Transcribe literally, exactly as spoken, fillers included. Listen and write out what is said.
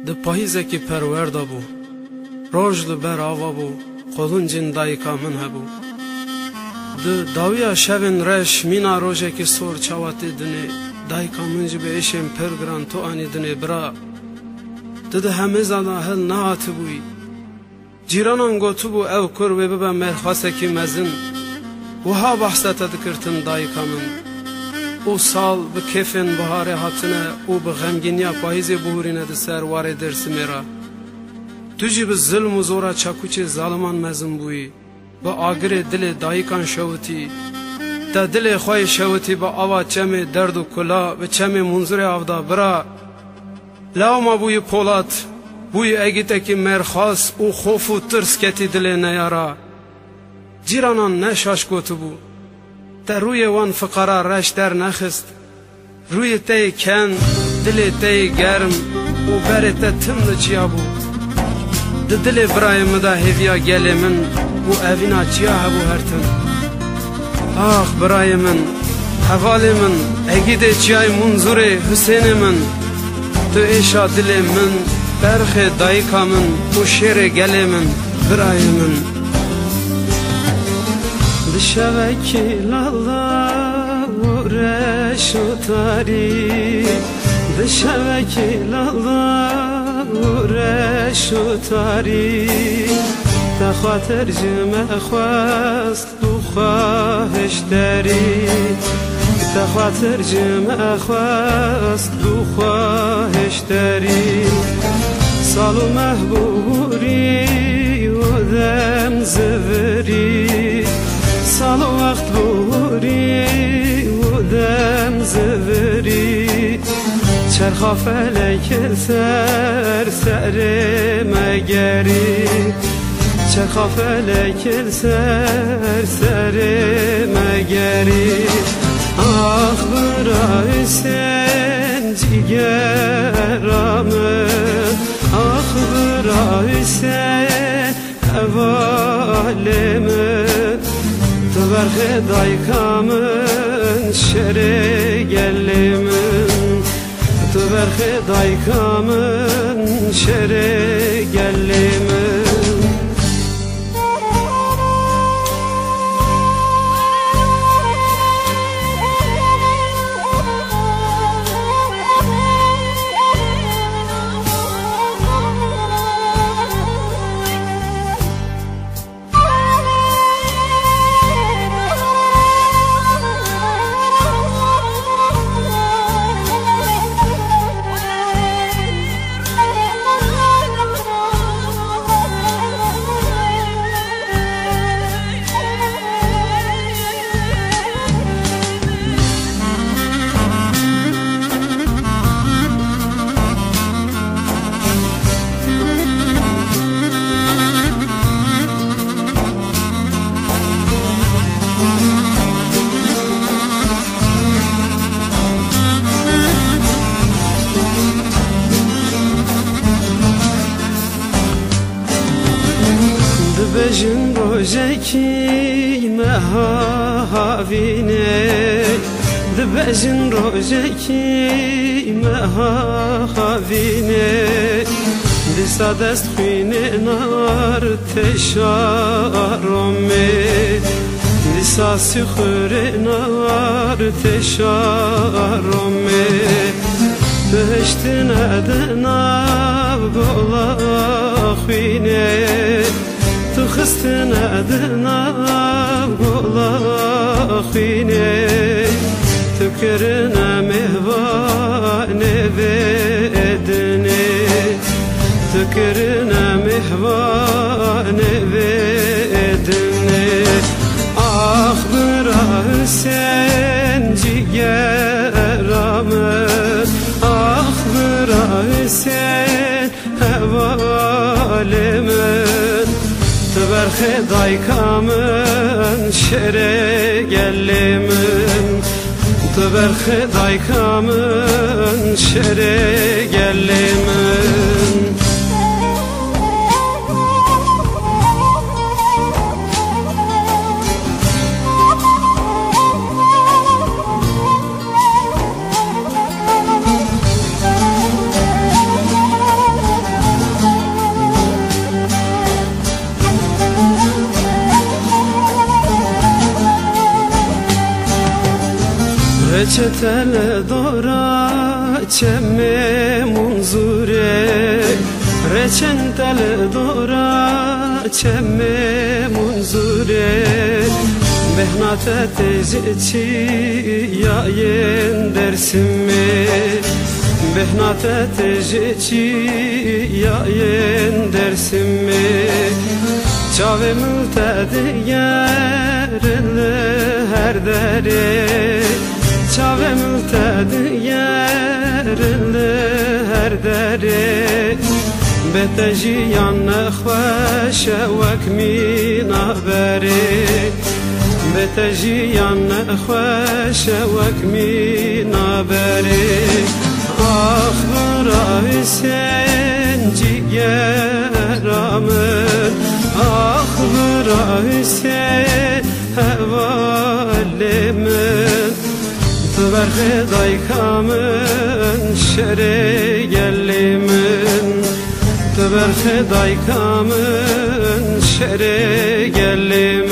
Di pahîzekî perwerda bû, roj li ber ava bû, qoluncên dayika min hebû. Di dawiya şevên reş mîna rojekî sor çawa tê dinê, dayika min ji bi êşên pir giran to anî dinê bira. Di di hemêza da hil nehatibûyî, cîranan gotibû ew kur wê bibe mêrxasekî mezin. Wiha behsa te dikirtin dayika min. O sal bi kêfên biharê hatine û bi xemgîniya pahîzê bihûrîne di ser warê Dêrsimê ra. Tu jî bi zilm û zora çakûçê zaliman mezin bûyî, bi agirê dilê dayikan şewitî. Te dilê xwe yê şewitî bi ava çemê derd û kula, bi çemê munzurê avda bira. Lawma bûyî polat, bûyî egîtekî mêrxas û xof û tirs ketî dilê neyara. Cîranan ne şaş gotibû, te rûyê wan fiqara reş dernexist. Rûyê te yê ken, dilê te yê germ û berê te tim li çiya bû. Di dilê birayê min de hêviya gelê min û evîna çiya hebû her tim. Ah birayê min, hevalê min, egîdê çiyayê munzurê Hüsênê min. Tu êşa dilê min, berxê dayika min û şêrê gelê min, birayê min. Di şevekî lala û reş û tarî, di şevekî lala û reş û tarî. Te xatir ji me xwest û xwahiş derî, te xatir ji me xwest û xwahiş derî. Sal û mehbûrî û dem zivirî, sal û wext bûrî û dem zivirî. Çerxa felekê ser serê me gerî, çerxa felekê ser serê me gerî. Ah birayê sen cîgera min, ah birayê sen hevalê min. Tu berxê dayika min, şerê gelê min. Tu berxê dayika min, şerê gelê min. Dibêjin rojekî me havîne, dibêjin rojekî me havîne. Dîsa dest xwînê nar teşaromê, dîsa sîxurê nar teşaromê. Bihiştine de nav gola xwînê, tu xistine de nav gola xwînê. Tu kirine mêhvanê vê dinê, tu kirine mêhvanê vê dinê. Ah birayê sen cîgera min, ah birayê sen hevalê min. Tu berxê dayika min, şerê gelê min. Tu berxê dayika min, şerê gelê min. reçetele dora çemme munzure reçentele dora çemme munzure behnate tezçi yayen dersimi behnate tezçi yayen dersimi çave mültedi yerle her dere çave mültedi yerle her dere بتجيان خوش وكمين عبري بتجيان خوش وكمين عبري أخبر عيسين جيرامن أخبر عيسين هوالمن تبرخ دايكامن شري يلمن تبرخ دایکامن شعر گلیم